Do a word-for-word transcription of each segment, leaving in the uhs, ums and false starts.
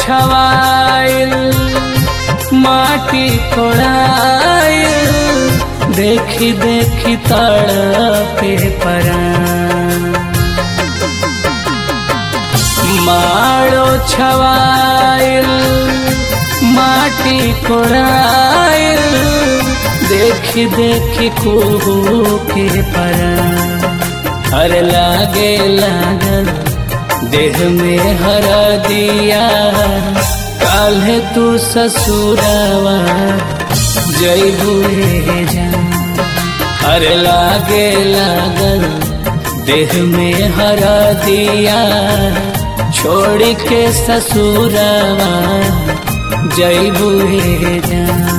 छवाइल माटी कोड़ाइल देखी देखी तड़पे परान। माड़ो छवाइल माटी कोड़ाइल देखी देखी कुहू के परान। हर लागे लागल देह में हरा दिया काल्हे तू ससुरावा जइबू रे जान। हर लागे लागल देह में हरा दिया छोड़ के ससुरावा जइबू रे जान।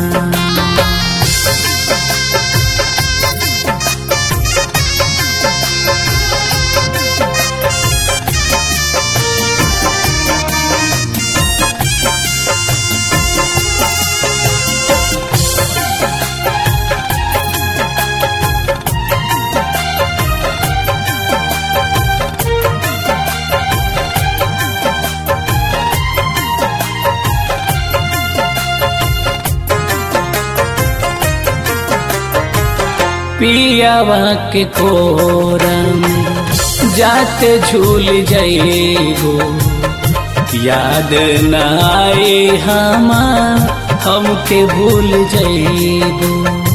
पियावा के कोरा में जाते झूल जइबो याद न आई हमार हमके भूल जइबो।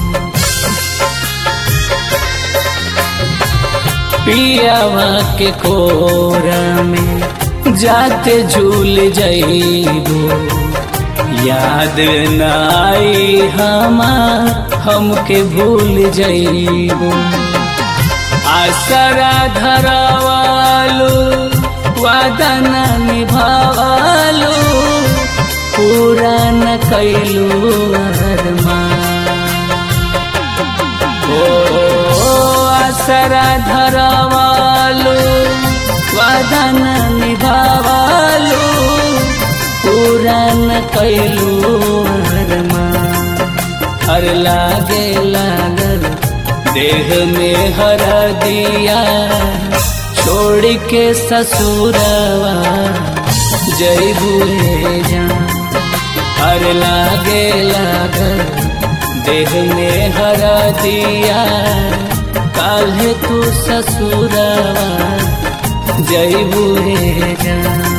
पियावा के कोरा में जाते झूल जइबो याद न आई हमार हमके भूल जइबो। आसरा धरावालू वादा न निभावालू पूरा न कैलू अरमान। ओ आसरा धरावालू वादा न निभावालू पूरा न कैलू अरमान। हर लागे लागल देह में हरा दिया छोड़ के ससुरावा जइबू रे जान। हर लागे लागल देह में हरा दिया काल्हे तू ससुरावा जइबू रे जान।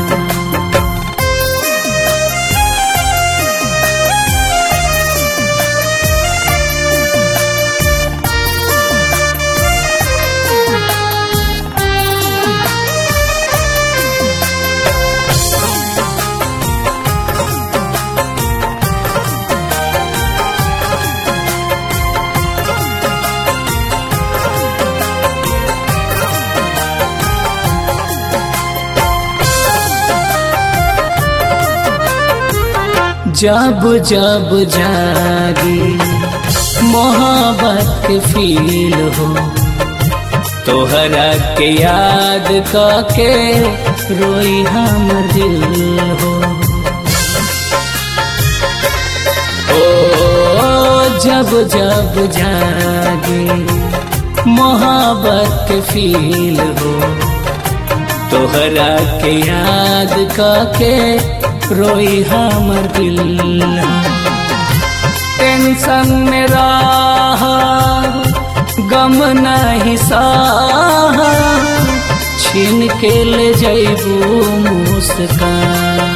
जब जब जागी मोहब्बत के फील हो तोहरा के याद करके रोई हमर दिल हो। ओ जब जब जागी मोहब्बत के फील हो तोहरा के याद करके रोई हमर दिल। टेंशन में रहा गम नहीं सहा छीन के ले जइबू मुस्कान।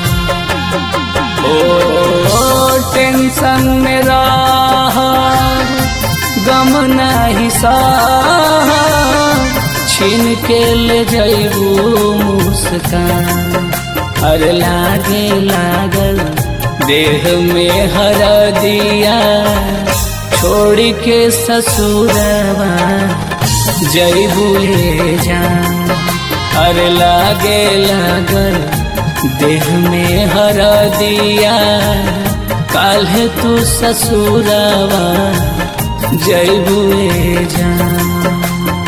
ओ टेंशन में रहा गम नहीं सहा छीन के ले जइबू मुस्कान। हर लागे लागल देह में हरा दिया छोड़ के ससुरावा जइबू रे जान। हर लागे लागल देह में हरा दिया काल्हे तू ससुरावा जइबू रे जान।